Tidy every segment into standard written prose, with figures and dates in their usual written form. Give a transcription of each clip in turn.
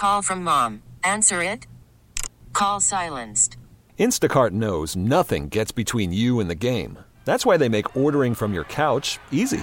Call from mom. Answer it. Call silenced. Instacart knows nothing gets between you and the game. That's why they make ordering from your couch easy.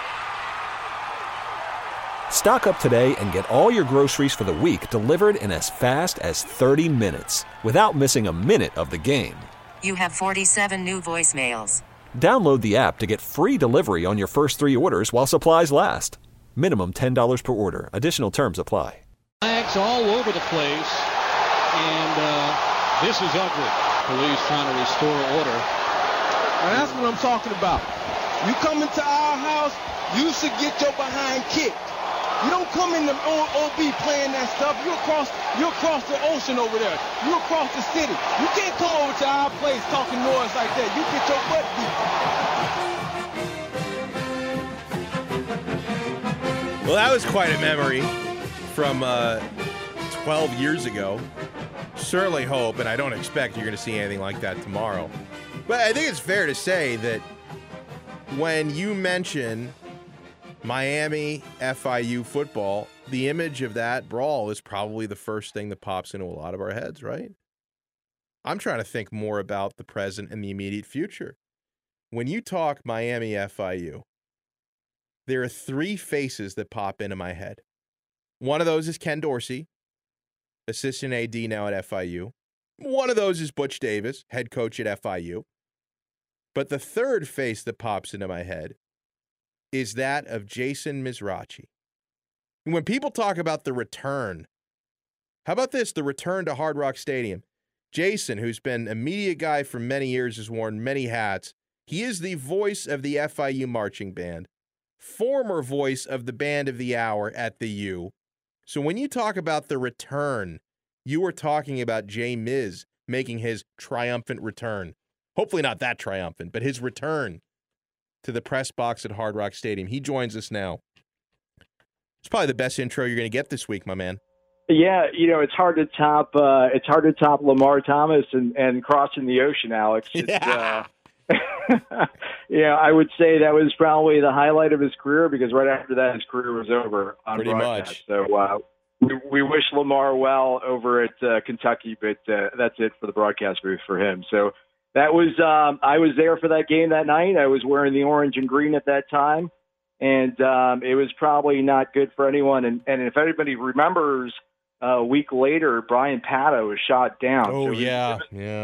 Stock up today and get all your groceries for the week delivered in as fast as 30 minutes without missing a minute of the game. You have 47 new voicemails. Download the app to get free delivery on your first 3 orders while supplies last. Minimum $10 per order. Additional terms apply. Flags all over the place, and this is ugly. Police trying to restore order. And that's what I'm talking about. You come into our house, you should get your behind kicked. You don't come in the OB playing that stuff. You're across the ocean over there. You're across the city. You can't come over to our place talking noise like that. You get your butt beat. Well, that was quite a memory from 12 years ago. Certainly hope, and I don't expect you're going to see anything like that tomorrow. But I think it's fair to say that when you mention Miami FIU football, the image of that brawl is probably the first thing that pops into a lot of our heads, right? I'm trying to think more about the present and the immediate future. When you talk Miami FIU, there are 3 faces that pop into my head. One of those is Ken Dorsey, assistant AD now at FIU. One of those is Butch Davis, head coach at FIU. But the third face that pops into my head is that of Jason Mizrachi. When people talk about the return, how about this, the return to Hard Rock Stadium? Jason, who's been a media guy for many years, has worn many hats. He is the voice of the FIU marching band, former voice of the band of the hour at the U. So when you talk about the return, you are talking about Jay Miz making his triumphant return. Hopefully not that triumphant, but his return to the press box at Hard Rock Stadium. He joins us now. It's probably the best intro you're going to get this week, my man. Yeah, it's hard to top. It's hard to top Lamar Thomas and crossing the ocean, Alex. Yeah. I would say that was probably the highlight of his career because right after that, his career was over on Pretty broadcast. much. So we wish Lamar well over at Kentucky, but that's it for the broadcast booth for him. So that was I was there for that game that night. I was wearing the orange and green at that time, and it was probably not good for anyone. And if anybody remembers, a week later, Brian Pato was shot down. Oh, so yeah.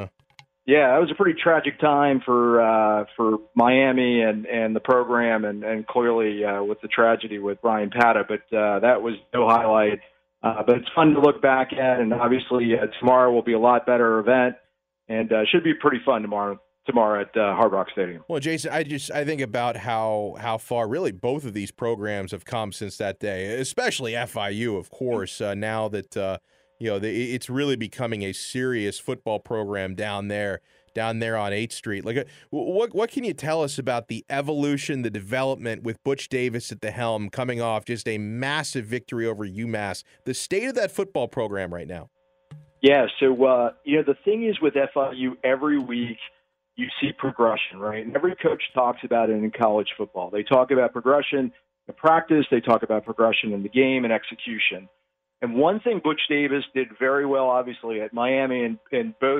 Yeah, that was a pretty tragic time for Miami and the program, and clearly with the tragedy with Brian Pato. But that was no highlight. But it's fun to look back at, and obviously tomorrow will be a lot better event, and should be pretty fun tomorrow at Hard Rock Stadium. Well, Jason, I think about how far really both of these programs have come since that day, especially FIU, of course. Now that it's really becoming a serious football program down there on 8th Street. Like, what can you tell us about the evolution, the development with Butch Davis at the helm, coming off just a massive victory over UMass? The state of that football program right now. Yeah, so the thing is with FIU, every week you see progression, right? And every coach talks about it in college football. They talk about progression in practice. They talk about progression in the game and execution. And one thing Butch Davis did very well, obviously, at Miami in both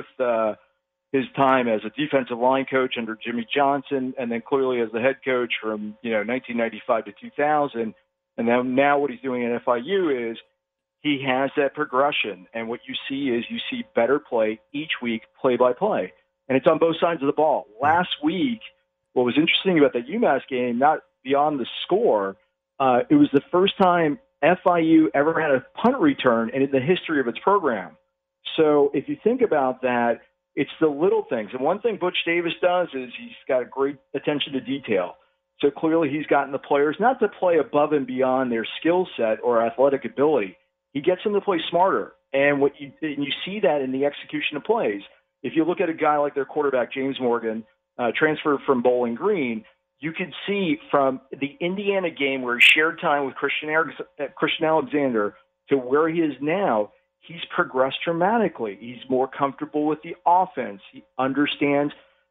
his time as a defensive line coach under Jimmy Johnson and then clearly as the head coach from 1995 to 2000, and then now what he's doing at FIU is he has that progression. And what you see better play each week, play by play. And it's on both sides of the ball. Last week, what was interesting about that UMass game, not beyond the score, it was the first time FIU ever had a punt return in the history of its program. So if you think about that, it's the little things. And one thing Butch Davis does is he's got a great attention to detail. So clearly he's gotten the players not to play above and beyond their skill set or athletic ability. He gets them to play smarter. And you see that in the execution of plays. If you look at a guy like their quarterback, James Morgan, transferred from Bowling Green, you could see from the Indiana game where he shared time with Christian Alexander to where he is now, he's progressed dramatically. He's more comfortable with the offense. He understands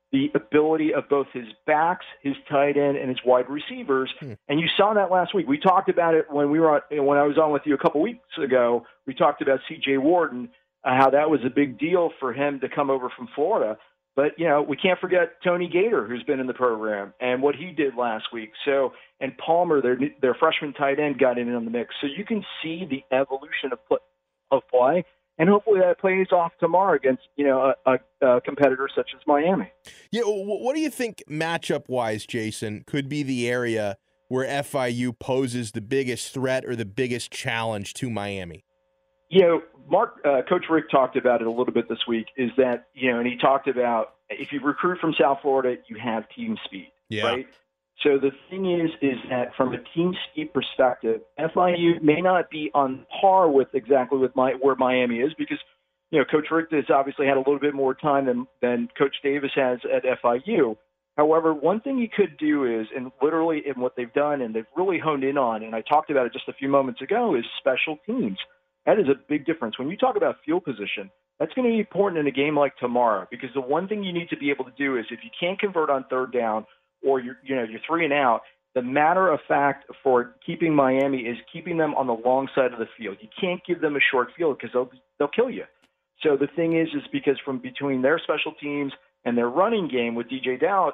the ability of both his backs, his tight end, and his wide receivers. And you saw that last week. We talked about it when when I was on with you a couple weeks ago. We talked about C.J. Wharton, how that was a big deal for him to come over from Florida. But, we can't forget Tony Gator, who's been in the program, and what he did last week. So, and Palmer, their freshman tight end, got in on the mix. So you can see the evolution of play, and hopefully that plays off tomorrow against, a competitor such as Miami. Yeah, what do you think matchup-wise, Jason, could be the area where FIU poses the biggest threat or the biggest challenge to Miami? Coach Rick talked about it a little bit this week, is that, and he talked about if you recruit from South Florida, you have team speed, right? So the thing is that from a team speed perspective, FIU may not be on par with exactly where Miami is because, Coach Rick has obviously had a little bit more time than Coach Davis has at FIU. However, one thing he could do is, and literally in what they've done and they've really honed in on, and I talked about it just a few moments ago, is special teams. That is a big difference. When you talk about field position, that's going to be important in a game like tomorrow because the one thing you need to be able to do is if you can't convert on third down or you're 3 and out, the matter of fact for keeping Miami is keeping them on the long side of the field. You can't give them a short field because they'll kill you. So the thing is because from between their special teams and their running game with DJ Dallas,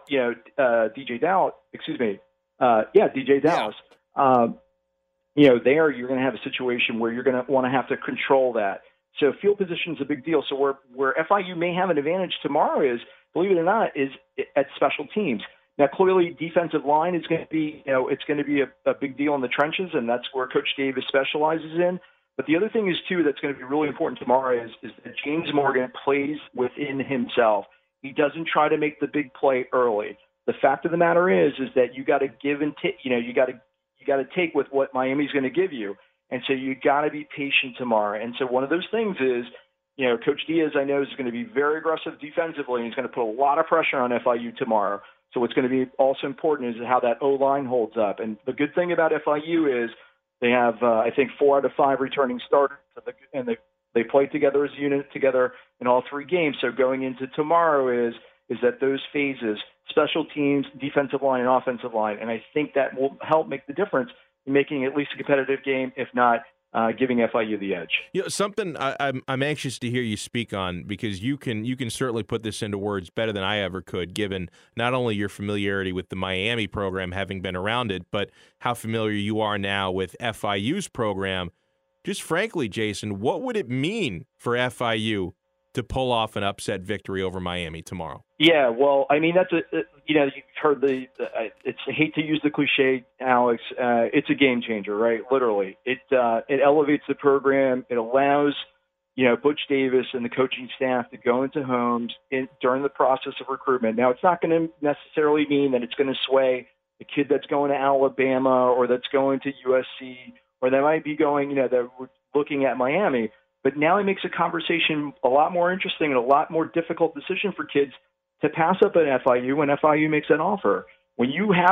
there you're going to have a situation where you're going to want to have to control that. So field position is a big deal. So where FIU may have an advantage tomorrow is, believe it or not, is at special teams. Now, clearly, defensive line is going to be, it's going to be a big deal in the trenches, and that's where Coach Davis specializes in. But the other thing is, too, that's going to be really important tomorrow is that James Morgan plays within himself. He doesn't try to make the big play early. The fact of the matter is that you got to give and take, you got to take with what Miami's going to give you. And so you got to be patient tomorrow. And so one of those things is, Coach Diaz, I know, is going to be very aggressive defensively, and he's going to put a lot of pressure on FIU tomorrow. So what's going to be also important is how that O-line holds up. And the good thing about FIU is they have, I think, 4 out of 5 returning starters, and they play together as a unit together in all 3 games. So going into tomorrow is that those phases, special teams, defensive line, and offensive line, and I think that will help make the difference in making at least a competitive game, if not giving FIU the edge. Something I'm anxious to hear you speak on, because you can certainly put this into words better than I ever could, given not only your familiarity with the Miami program, having been around it, but how familiar you are now with FIU's program. Just frankly, Jason, what would it mean for FIU to pull off an upset victory over Miami tomorrow? Yeah, well, I mean, you've heard I hate to use the cliche, Alex. It's a game changer, right? Literally, it elevates the program. It allows, Butch Davis and the coaching staff to go into homes during the process of recruitment. Now, it's not going to necessarily mean that it's going to sway the kid that's going to Alabama or that's going to USC, or that might be going, that we're looking at Miami. But now it makes a conversation a lot more interesting and a lot more difficult decision for kids to pass up at FIU when FIU makes an offer. When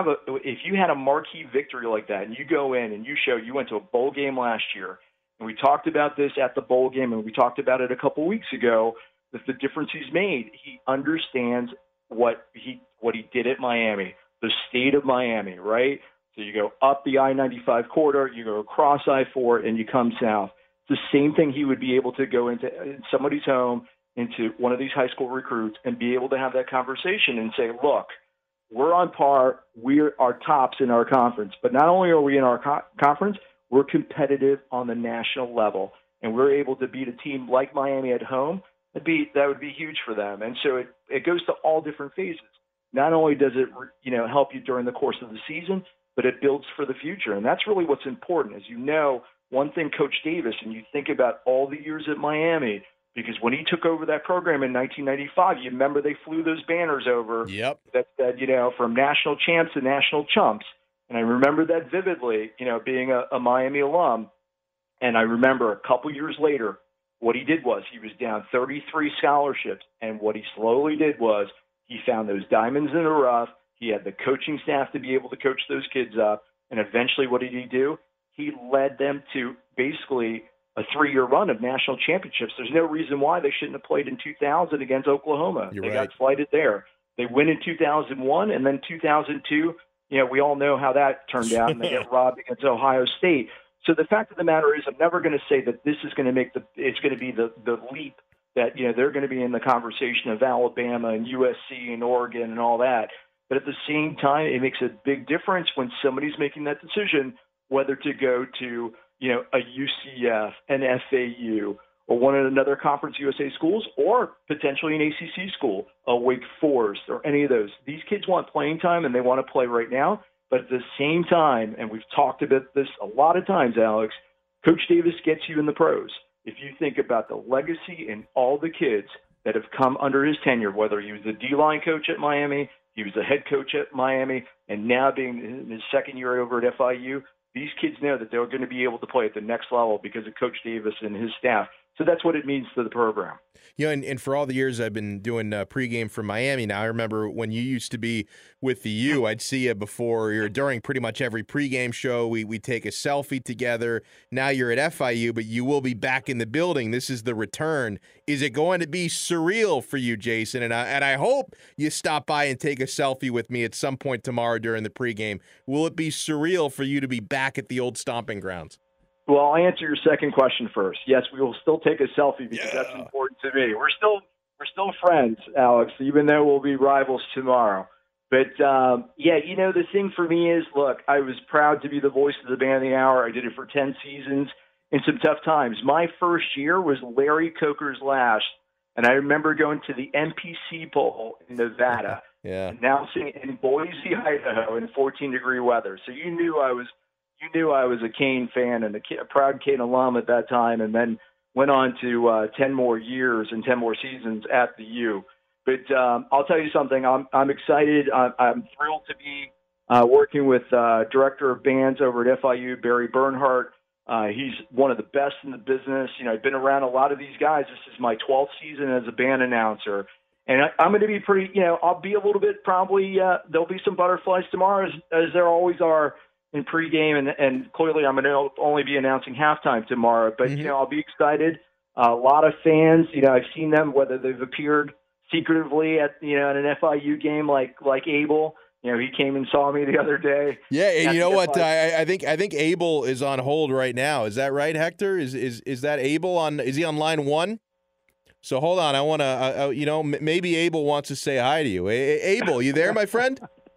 if you had a marquee victory like that and you go in and you went to a bowl game last year, and we talked about this at the bowl game and we talked about it a couple weeks ago, that the difference he's made, he understands what he did at Miami, the state of Miami, right? So you go up the I-95 corridor, you go across I-4, and you come south. It's the same thing he would be able to go into somebody's home, into one of these high school recruits, and be able to have that conversation and say, look, we're on par. We are tops in our conference. But not only are we in our conference, we're competitive on the national level. And we're able to beat a team like Miami at home. That would be huge for them. And so it goes to all different phases. Not only does it help you during the course of the season, but it builds for the future. And that's really what's important. As you know, one thing Coach Davis, and you think about all the years at Miami, because when he took over that program in 1995, you remember they flew those banners over that said, from national champs to national chumps. And I remember that vividly, being a Miami alum. And I remember a couple years later, what he did was he was down 33 scholarships. And what he slowly did was he found those diamonds in the rough. He had the coaching staff to be able to coach those kids up. And eventually what did he do? He led them to basically a 3-year run of national championships. There's no reason why they shouldn't have played in 2000 against Oklahoma. They got slighted there. They win in 2001, and then 2002, we all know how that turned out, and they get robbed against Ohio State. So the fact of the matter is, I'm never going to say that this is going to it's going to be the leap that, they're going to be in the conversation of Alabama and USC and Oregon and all that. But at the same time, it makes a big difference when somebody's making that decision whether to go to, a UCF, an FAU, or one of another Conference USA schools, or potentially an ACC school, a Wake Forest, or any of those. These kids want playing time, and they want to play right now. But at the same time, and we've talked about this a lot of times, Alex, Coach Davis gets you in the pros. If you think about the legacy and all the kids that have come under his tenure, whether he was the D-line coach at Miami, he was the head coach at Miami, and now being in his second year over at FIU, these kids know that they're going to be able to play at the next level because of Coach Davis and his staff. So that's what it means to the program. And for all the years I've been doing pregame for Miami now, I remember when you used to be with the U, I'd see you before or during pretty much every pregame show. We take a selfie together. Now you're at FIU, but you will be back in the building. This is the return. Is it going to be surreal for you, Jason? And I hope you stop by and take a selfie with me at some point tomorrow during the pregame. Will it be surreal for you to be back at the old stomping grounds? Well, I'll answer your second question first. Yes, we will still take a selfie because that's important to me. We're still friends, Alex, even though we'll be rivals tomorrow. But, the thing for me is, look, I was proud to be the voice of the Band of the Hour. I did it for 10 seasons in some tough times. My first year was Larry Coker's last, and I remember going to the NPC Bowl in Nevada, announcing in Boise, Idaho in 14-degree weather. So you knew I was a Cane fan and a proud Cane alum at that time, and then went on to 10 more years and 10 more seasons at the U. But I'll tell you something. I'm excited. I'm thrilled to be working with Director of Bands over at FIU, Barry Bernhardt. He's one of the best in the business. I've been around a lot of these guys. This is my 12th season as a band announcer. And I'm going to be pretty, I'll be a little bit probably, there'll be some butterflies tomorrow as there always are in pregame, and clearly I'm going to only be announcing halftime tomorrow. But, I'll be excited. A lot of fans, I've seen them, whether they've appeared secretively at, at an FIU game like Abel. He came and saw me the other day. Yeah, and you know what? I think Abel is on hold right now. Is that right, Hector? Is that Abel on? Is he on line one? So hold on. I want to, maybe Abel wants to say hi to you. Abel, you there, my friend?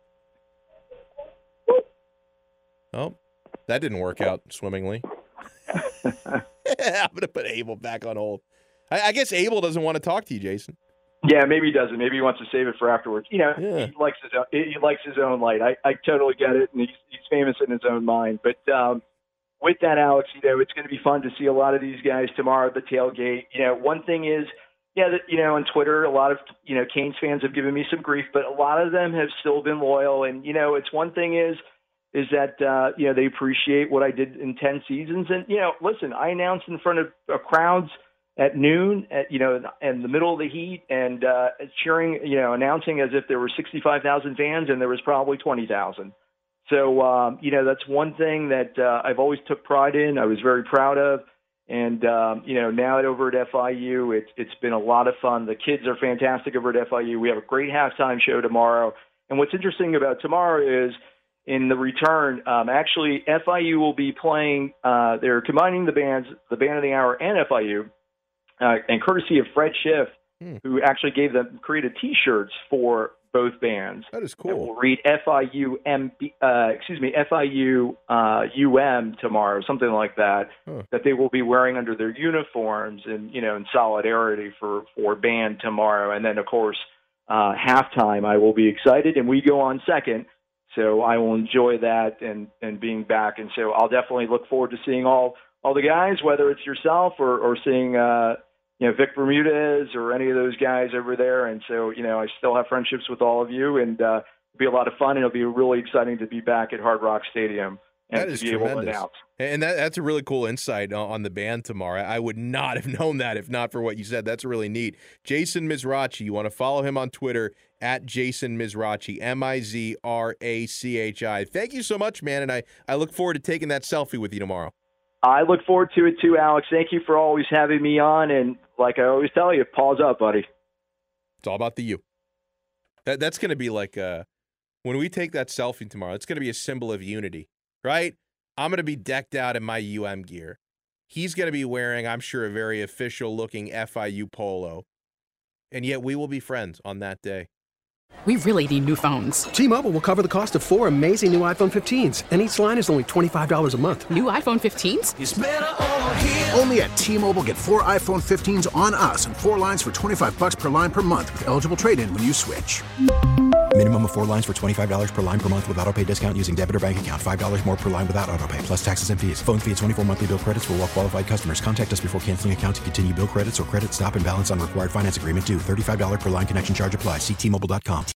Oh, that didn't work out swimmingly. I'm going to put Abel back on hold. I guess Abel doesn't want to talk to you, Jason. Yeah, maybe he doesn't. Maybe he wants to save it for afterwards. He likes his own light. I totally get it, and he's famous in his own mind. But with that, Alex, it's going to be fun to see a lot of these guys tomorrow at the tailgate. One thing is, on Twitter, a lot of Canes fans have given me some grief, but a lot of them have still been loyal. And it's one thing is that, they appreciate what I did in 10 seasons. And, listen, I announced in front of crowds at noon, in the middle of the heat, and cheering, announcing as if there were 65,000 fans and there was probably 20,000. So, that's one thing that I've always took pride in. I was very proud of. And, now over at FIU, it's been a lot of fun. The kids are fantastic over at FIU. We have a great halftime show tomorrow. And what's interesting about tomorrow is, in the return, actually, FIU will be playing, they're combining the bands, the Band of the Hour and FIU, and courtesy of Fred Schiff, who actually created T-shirts for both bands. That is cool. And we'll read FIU UM tomorrow, something like that, that they will be wearing under their uniforms and, in solidarity for band tomorrow. And then, of course, halftime, I will be excited, and we go on second. So I will enjoy that and being back. And so I'll definitely look forward to seeing all the guys, whether it's yourself or seeing, Vic Bermudez or any of those guys over there. And so, I still have friendships with all of you, and it'll be a lot of fun. And it'll be really exciting to be back at Hard Rock Stadium and that is to be tremendous. able to announce. And that's a really cool insight on the band tomorrow. I would not have known that if not for what you said. That's really neat. Jason Mizrachi, you want to follow him on Twitter at Jason Mizrachi, Mizrachi. Thank you so much, man, and I look forward to taking that selfie with you tomorrow. I look forward to it too, Alex. Thank you for always having me on, and like I always tell you, paws up, buddy. It's all about the U. That's going to be like when we take that selfie tomorrow, it's going to be a symbol of unity, right? I'm going to be decked out in my UM gear. He's going to be wearing, I'm sure, a very official-looking FIU polo. And yet we will be friends on that day. We really need new phones. T-Mobile will cover the cost of 4 amazing new iPhone 15s, and each line is only $25 a month. New iPhone 15s? It's better over here. Only at T-Mobile, get 4 iPhone 15s on us and 4 lines for $25 per line per month with eligible trade-in when you switch. Minimum of 4 lines for $25 per line per month with autopay discount using debit or bank account. $5 more per line without autopay, plus taxes and fees. Phone fee at 24 monthly bill credits for well-qualified customers. Contact us before canceling account to continue bill credits or credit stop and balance on required finance agreement due. $35 per line connection charge applies. See T-Mobile.com.